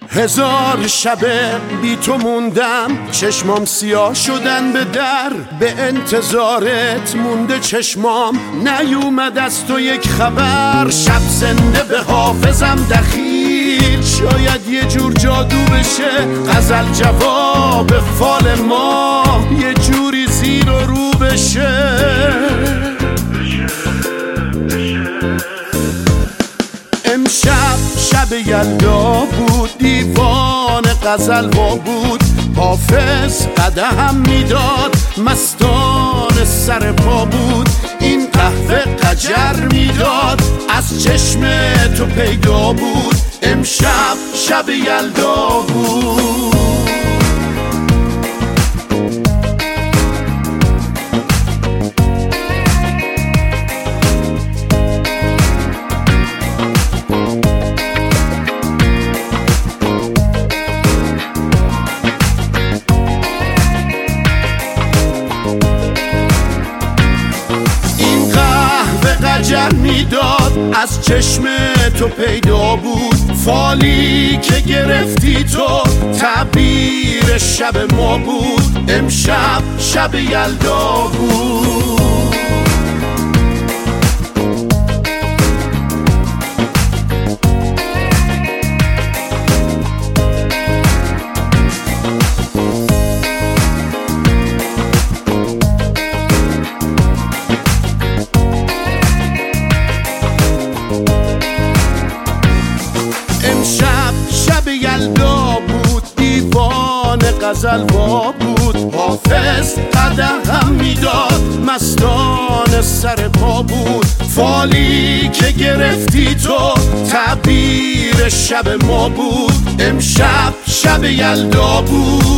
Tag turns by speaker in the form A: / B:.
A: 1000 شب بی تو موندم، چشمام سیاه شدن به در، به انتظارت مونده چشمام، نیومد از تو یک خبر. شب زنده به حافظم دخیل، شاید یه جور جادو بشه، غزل جواب فال ما یه جوری زیر و رو بشه. امشب شب یلدا بود، دیوان غزل وا بود، حافظ قدم میداد، مستان سر پا بود، این قهوه قجر میداد، از چشم تو پیدا بود، امشب شب یلدا بود. قجر میداد، از چشم تو پیدا بود، فالی که گرفتی تو تعبیر شب ما بود، امشب شب یلدا بود. شب یلدا بود، دیوان غزل وا بود، حافظ قدم میداد، مستان سر پا بود، فالی که گرفتی تو تعبیر شب ما بود، امشب شب یلدا بود.